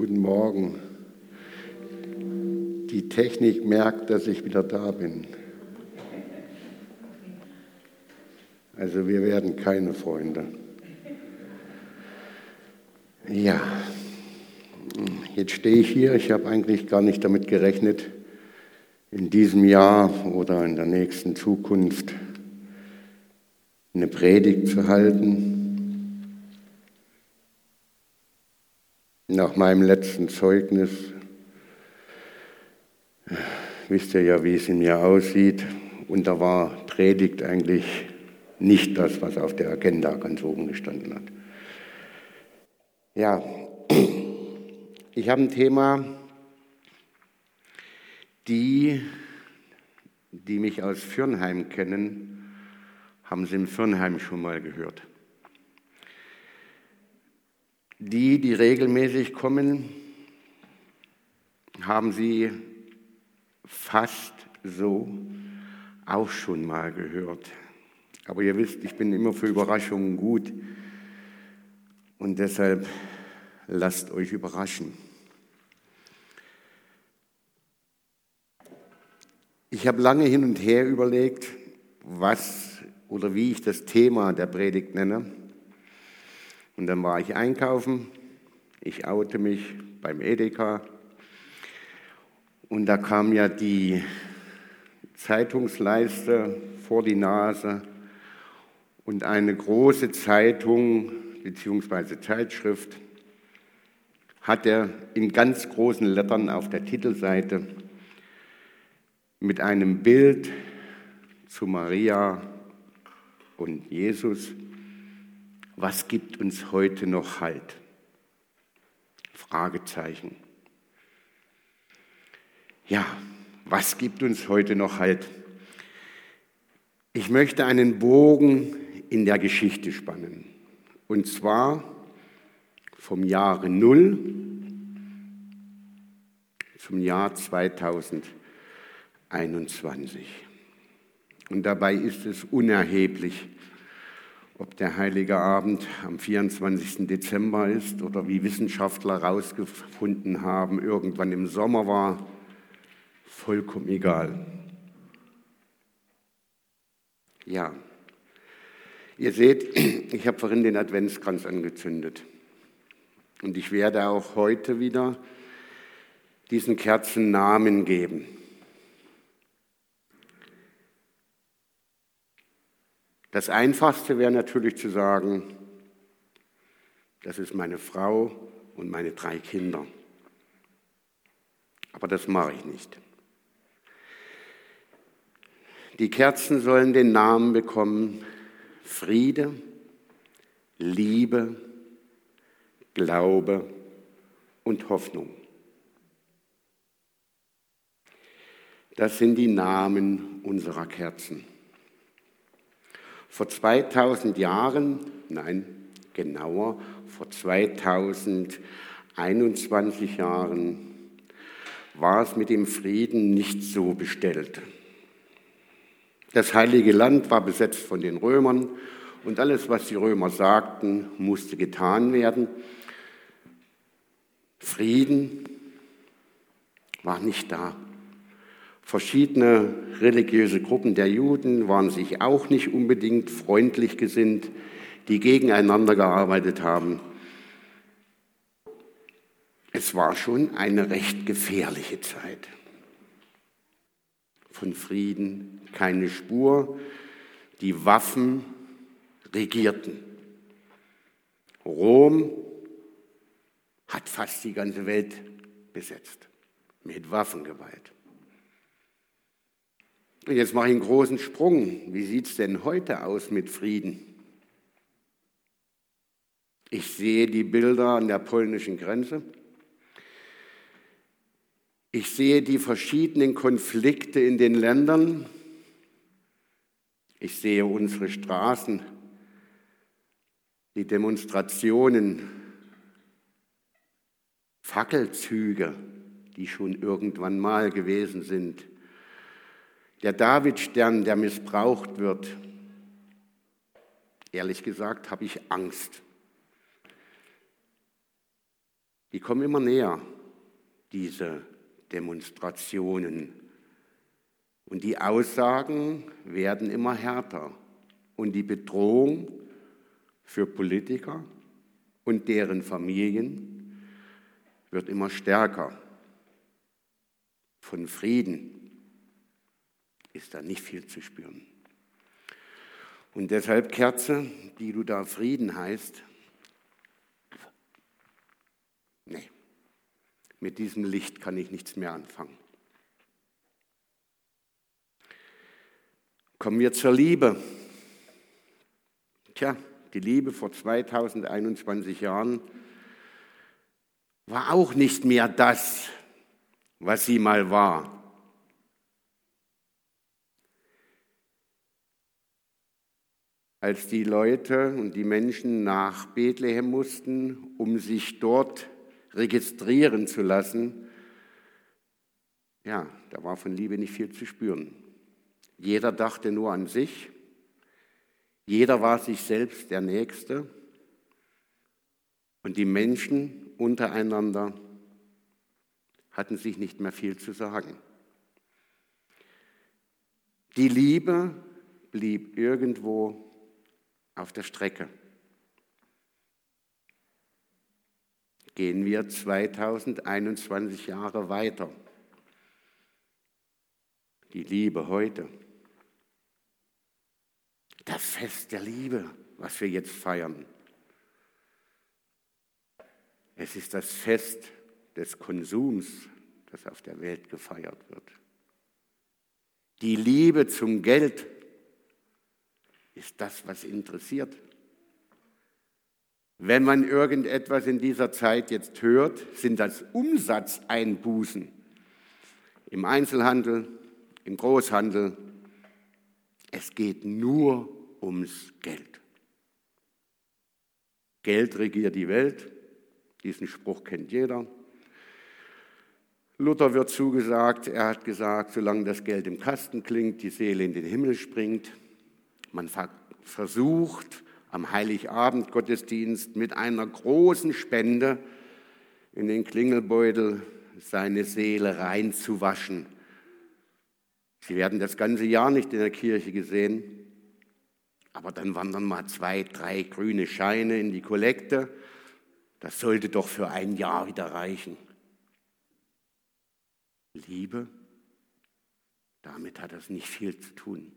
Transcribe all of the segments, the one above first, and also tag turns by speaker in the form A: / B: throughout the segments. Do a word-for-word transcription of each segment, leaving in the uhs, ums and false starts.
A: Guten Morgen. Die Technik merkt, dass ich wieder da bin. Also wir werden keine Freunde. Ja, jetzt stehe ich hier. Ich habe eigentlich gar nicht damit gerechnet, in diesem Jahr oder in der nächsten Zukunft eine Predigt zu halten. Nach meinem letzten Zeugnis wisst ihr ja, wie es in mir aussieht. Und da war Predigt eigentlich nicht das, was auf der Agenda ganz oben gestanden hat. Ja, ich habe ein Thema, die, die mich aus Fürnheim kennen, haben Sie in Fürnheim schon mal gehört. Die, die regelmäßig kommen, haben Sie fast so auch schon mal gehört. Aber ihr wisst, ich bin immer für Überraschungen gut und deshalb lasst euch überraschen. Ich habe lange hin und her überlegt, was oder wie ich das Thema der Predigt nenne. Und dann war ich einkaufen, ich oute mich beim Edeka und da kam ja die Zeitungsleiste vor die Nase und eine große Zeitung bzw. Zeitschrift hatte in ganz großen Lettern auf der Titelseite mit einem Bild zu Maria und Jesus: Was gibt uns heute noch Halt? Fragezeichen. Ja, was gibt uns heute noch Halt? Ich möchte einen Bogen in der Geschichte spannen. Und zwar vom Jahre Null zum Jahr zweitausendeinundzwanzig. Und dabei ist es unerheblich, ob der Heilige Abend am vierundzwanzigsten Dezember ist oder wie Wissenschaftler herausgefunden haben, irgendwann im Sommer war, vollkommen egal. Ja, ihr seht, ich habe vorhin den Adventskranz angezündet und ich werde auch heute wieder diesen Kerzen Namen geben. Das Einfachste wäre natürlich zu sagen, das ist meine Frau und meine drei Kinder. Aber das mache ich nicht. Die Kerzen sollen den Namen bekommen: Friede, Liebe, Glaube und Hoffnung. Das sind die Namen unserer Kerzen. Vor zweitausend Jahren, nein, genauer, vor zweitausendeinundzwanzig Jahren war es mit dem Frieden nicht so bestellt. Das Heilige Land war besetzt von den Römern und alles, was die Römer sagten, musste getan werden. Frieden war nicht da. Verschiedene religiöse Gruppen der Juden waren sich auch nicht unbedingt freundlich gesinnt, die gegeneinander gearbeitet haben. Es war schon eine recht gefährliche Zeit. Von Frieden keine Spur, die Waffen regierten. Rom hat fast die ganze Welt besetzt, mit Waffengewalt. Und jetzt mache ich einen großen Sprung. Wie sieht es denn heute aus mit Frieden? Ich sehe die Bilder an der polnischen Grenze. Ich sehe die verschiedenen Konflikte in den Ländern. Ich sehe unsere Straßen, die Demonstrationen, Fackelzüge, die schon irgendwann mal gewesen sind. Der Davidstern, der missbraucht wird. Ehrlich gesagt habe ich Angst. Die kommen immer näher, diese Demonstrationen. Und die Aussagen werden immer härter. Und die Bedrohung für Politiker und deren Familien wird immer stärker. Von Frieden ist da nicht viel zu spüren. Und deshalb, Kerze, die du da Frieden heißt, nee, mit diesem Licht kann ich nichts mehr anfangen. Kommen wir zur Liebe. Tja, die Liebe vor zweitausendeinundzwanzig Jahren war auch nicht mehr das, was sie mal war. Als die Leute und die Menschen nach Bethlehem mussten, um sich dort registrieren zu lassen, ja, da war von Liebe nicht viel zu spüren. Jeder dachte nur an sich, jeder war sich selbst der Nächste und die Menschen untereinander hatten sich nicht mehr viel zu sagen. Die Liebe blieb irgendwo auf der Strecke. Gehen wir zweitausendeinundzwanzig Jahre weiter. Die Liebe heute. Das Fest der Liebe, was wir jetzt feiern. Es ist das Fest des Konsums, das auf der Welt gefeiert wird. Die Liebe zum Geld ist das, was interessiert. Wenn man irgendetwas in dieser Zeit jetzt hört, sind das Umsatzeinbußen im Einzelhandel, im Großhandel. Es geht nur ums Geld. Geld regiert die Welt. Diesen Spruch kennt jeder. Luther wird zugesagt, er hat gesagt, solange das Geld im Kasten klingt, die Seele in den Himmel springt. Man versucht am Heiligabend Gottesdienst mit einer großen Spende in den Klingelbeutel seine Seele reinzuwaschen. Sie werden das ganze Jahr nicht in der Kirche gesehen, aber dann wandern mal zwei, drei grüne Scheine in die Kollekte. Das sollte doch für ein Jahr wieder reichen. Liebe, damit hat das nicht viel zu tun.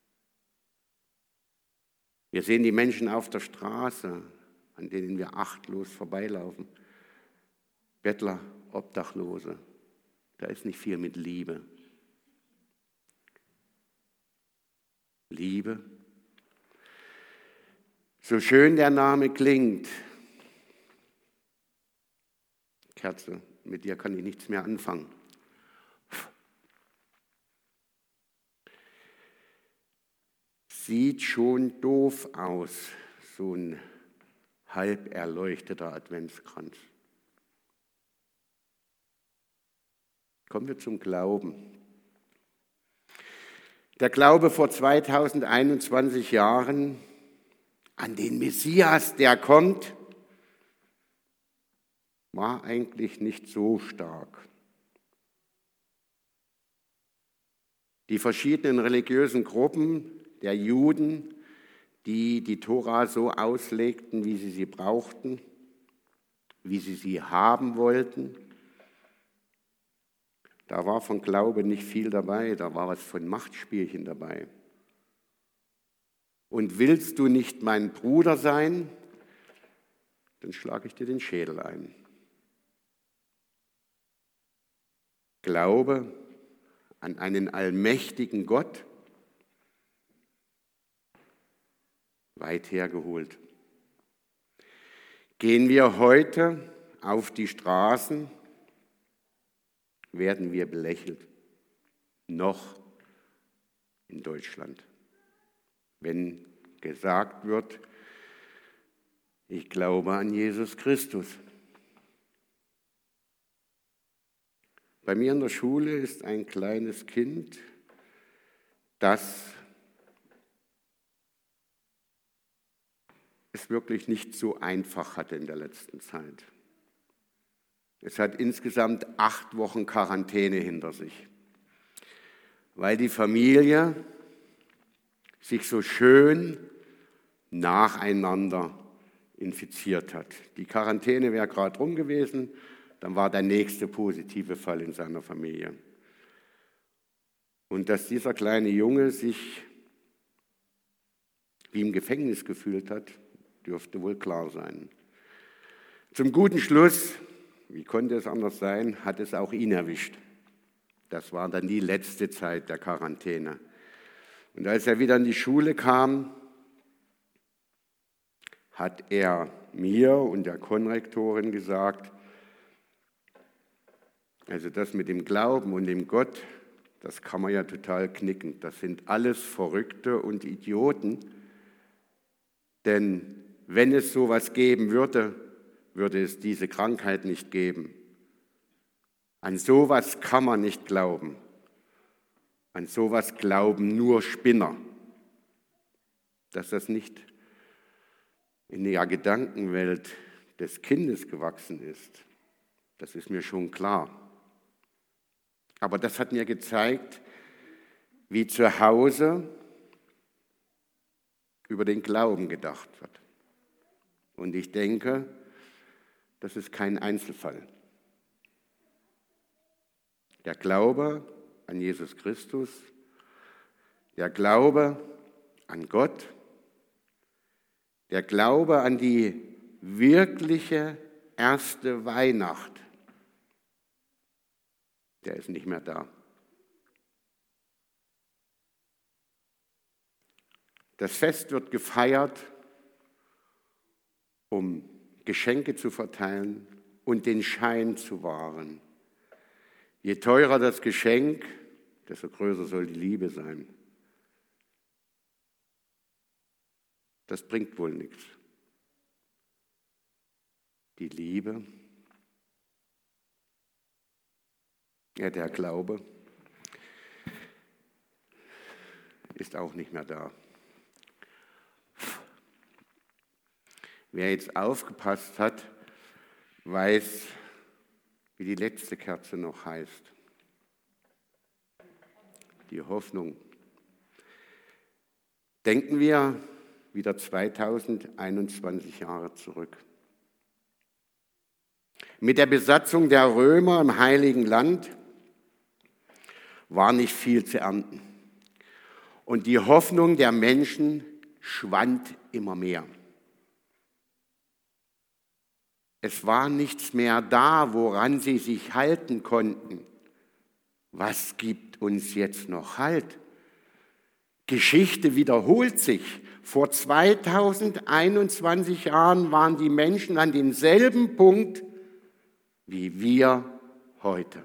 A: Wir sehen die Menschen auf der Straße, an denen wir achtlos vorbeilaufen. Bettler, Obdachlose, da ist nicht viel mit Liebe. Liebe, so schön der Name klingt, Kerze, mit dir kann ich nichts mehr anfangen. Sieht schon doof aus, so ein halb erleuchteter Adventskranz. Kommen wir zum Glauben. Der Glaube vor zweitausendeinundzwanzig Jahren an den Messias, der kommt, war eigentlich nicht so stark. Die verschiedenen religiösen Gruppen der Juden, die die Tora so auslegten, wie sie sie brauchten, wie sie sie haben wollten, da war von Glaube nicht viel dabei, da war was von Machtspielchen dabei. Und willst du nicht mein Bruder sein, dann schlage ich dir den Schädel ein. Glaube an einen allmächtigen Gott, weit hergeholt. Gehen wir heute auf die Straßen, werden wir belächelt. Noch in Deutschland. Wenn gesagt wird, ich glaube an Jesus Christus. Bei mir in der Schule ist ein kleines Kind, das es wirklich nicht so einfach hatte in der letzten Zeit. Es hat insgesamt acht Wochen Quarantäne hinter sich, weil die Familie sich so schön nacheinander infiziert hat. Die Quarantäne wäre gerade rum gewesen, dann war der nächste positive Fall in seiner Familie. Und dass dieser kleine Junge sich wie im Gefängnis gefühlt hat, dürfte wohl klar sein. Zum guten Schluss, wie konnte es anders sein, hat es auch ihn erwischt. Das war dann die letzte Zeit der Quarantäne. Und als er wieder in die Schule kam, hat er mir und der Konrektorin gesagt, also das mit dem Glauben und dem Gott, das kann man ja total knicken. Das sind alles Verrückte und Idioten. Denn wenn es sowas geben würde, würde es diese Krankheit nicht geben. An sowas kann man nicht glauben. An sowas glauben nur Spinner. Dass das nicht in der Gedankenwelt des Kindes gewachsen ist, das ist mir schon klar. Aber das hat mir gezeigt, wie zu Hause über den Glauben gedacht wird. Und ich denke, das ist kein Einzelfall. Der Glaube an Jesus Christus, der Glaube an Gott, der Glaube an die wirkliche erste Weihnacht, der ist nicht mehr da. Das Fest wird gefeiert, um Geschenke zu verteilen und den Schein zu wahren. Je teurer das Geschenk, desto größer soll die Liebe sein. Das bringt wohl nichts. Die Liebe, ja, der Glaube ist auch nicht mehr da. Wer jetzt aufgepasst hat, weiß, wie die letzte Kerze noch heißt. Die Hoffnung. Denken wir wieder zweitausendeinundzwanzig Jahre zurück. Mit der Besatzung der Römer im Heiligen Land war nicht viel zu ernten. Und die Hoffnung der Menschen schwand immer mehr. Es war nichts mehr da, woran sie sich halten konnten. Was gibt uns jetzt noch Halt? Geschichte wiederholt sich. Vor zweitausendeinundzwanzig Jahren waren die Menschen an demselben Punkt wie wir heute.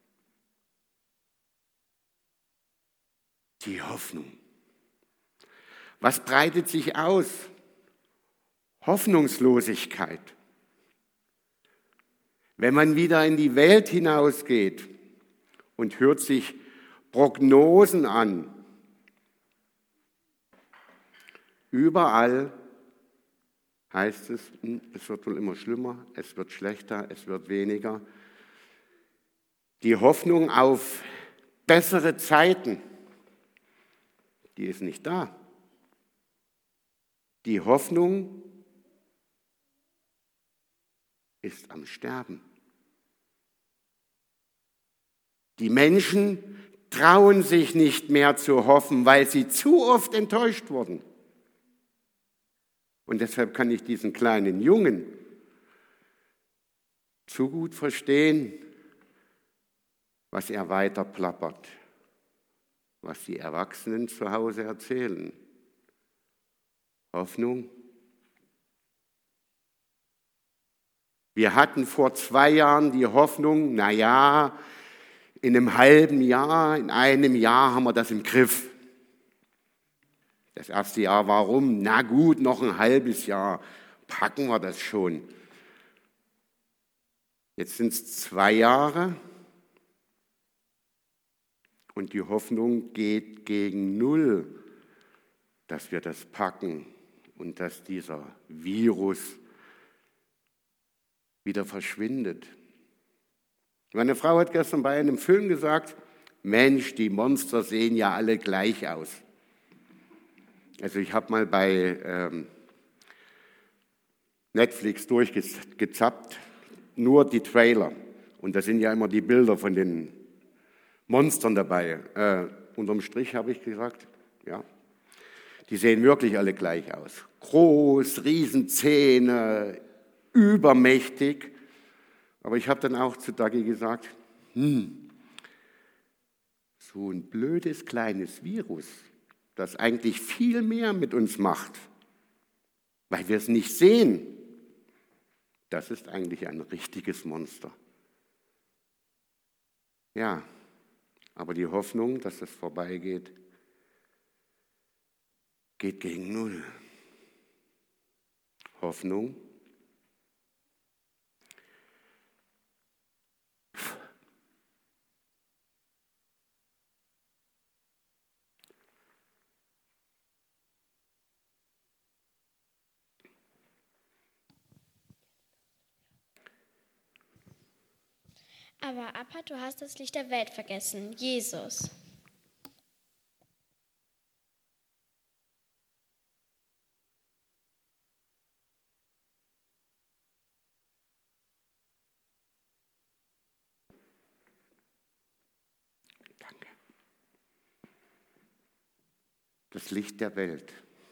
A: Die Hoffnung. Was breitet sich aus? Hoffnungslosigkeit. Wenn man wieder in die Welt hinausgeht und hört sich Prognosen an, überall heißt es, es wird wohl immer schlimmer, es wird schlechter, es wird weniger. Die Hoffnung auf bessere Zeiten, die ist nicht da. Die Hoffnung ist am Sterben. Die Menschen trauen sich nicht mehr zu hoffen, weil sie zu oft enttäuscht wurden. Und deshalb kann ich diesen kleinen Jungen zu gut verstehen, was er weiter plappert, was die Erwachsenen zu Hause erzählen. Hoffnung. Wir hatten vor zwei Jahren die Hoffnung, na ja, in einem halben Jahr, in einem Jahr haben wir das im Griff. Das erste Jahr war rum, na gut, noch ein halbes Jahr, packen wir das schon. Jetzt sind es zwei Jahre und die Hoffnung geht gegen Null, dass wir das packen und dass dieser Virus wieder verschwindet. Meine Frau hat gestern bei einem Film gesagt, Mensch, die Monster sehen ja alle gleich aus. Also ich habe mal bei ähm, Netflix durchgezappt, nur die Trailer. Und da sind ja immer die Bilder von den Monstern dabei. Äh, unterm Strich habe ich gesagt, ja, die sehen wirklich alle gleich aus. Groß, Riesenzähne, übermächtig. Aber ich habe dann auch zu Dagi gesagt, hm, so ein blödes kleines Virus, das eigentlich viel mehr mit uns macht, weil wir es nicht sehen, das ist eigentlich ein richtiges Monster. Ja, aber die Hoffnung, dass es vorbeigeht, geht gegen Null. Hoffnung.
B: Aber Appa, du hast das Licht der Welt vergessen, Jesus.
A: Danke. Das Licht der Welt.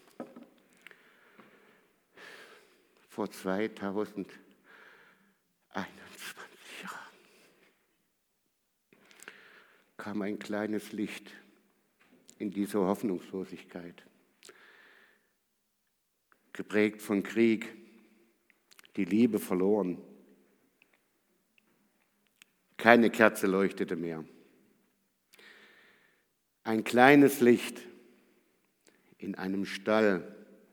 A: Vor zweitausendeinundzwanzig Jahren kam ein kleines Licht in diese Hoffnungslosigkeit, geprägt von Krieg, die Liebe verloren. Keine Kerze leuchtete mehr. Ein kleines Licht in einem Stall,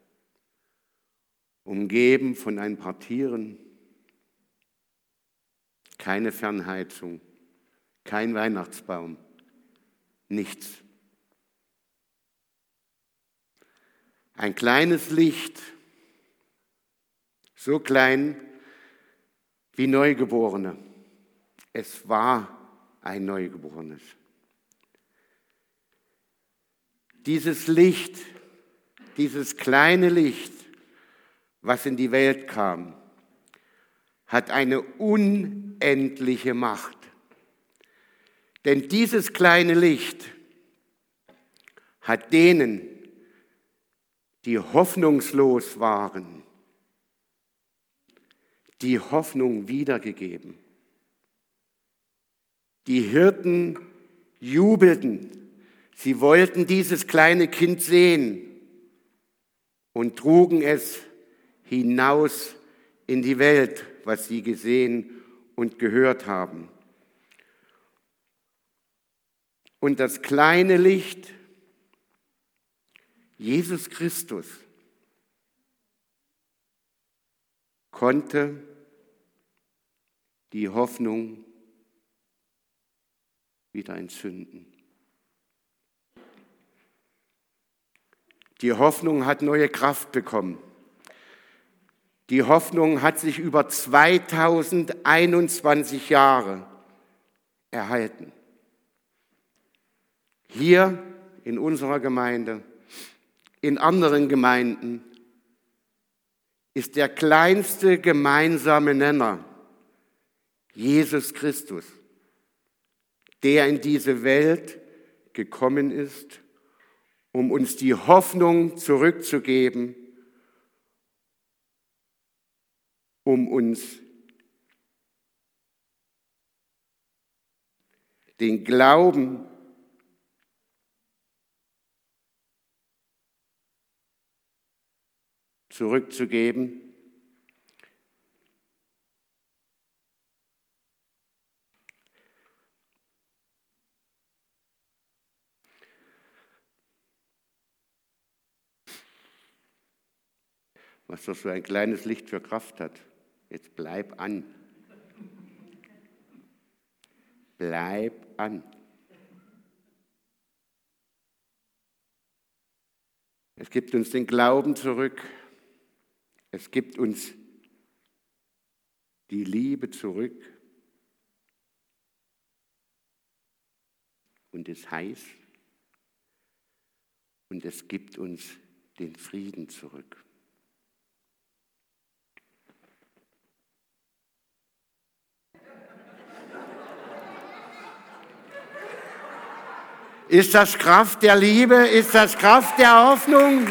A: umgeben von ein paar Tieren, keine Fernheizung, kein Weihnachtsbaum, nichts. Ein kleines Licht, so klein wie Neugeborene. Es war ein Neugeborenes. Dieses Licht, dieses kleine Licht, was in die Welt kam, hat eine unendliche Macht. Denn dieses kleine Licht hat denen, die hoffnungslos waren, die Hoffnung wiedergegeben. Die Hirten jubelten. Sie wollten dieses kleine Kind sehen und trugen es hinaus in die Welt, was sie gesehen und gehört haben. Und das kleine Licht, Jesus Christus, konnte die Hoffnung wieder entzünden. Die Hoffnung hat neue Kraft bekommen. Die Hoffnung hat sich über zweitausendeinundzwanzig Jahre erhalten. Hier in unserer Gemeinde, in anderen Gemeinden ist der kleinste gemeinsame Nenner Jesus Christus, der in diese Welt gekommen ist, um uns die Hoffnung zurückzugeben, um uns den Glauben zurückzugeben, was doch so ein kleines Licht für Kraft hat. Jetzt bleib an. Bleib an. Es gibt uns den Glauben zurück. Es gibt uns die Liebe zurück. und ist heiß und es gibt uns den Frieden zurück. Ist das Kraft der Liebe? Ist das Kraft der Hoffnung?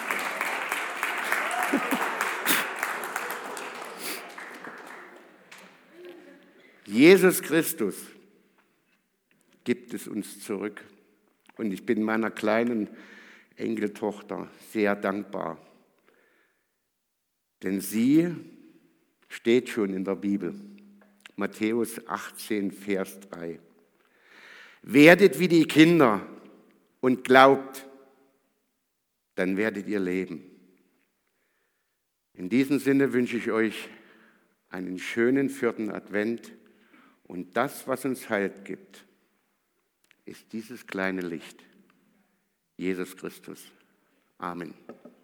A: Jesus Christus gibt es uns zurück. Und ich bin meiner kleinen Enkeltochter sehr dankbar. Denn sie steht schon in der Bibel. Matthäus achtzehn, Vers drei. Werdet wie die Kinder und glaubt, dann werdet ihr leben. In diesem Sinne wünsche ich euch einen schönen vierten Advent und das, was uns Halt gibt, ist dieses kleine Licht, Jesus Christus. Amen.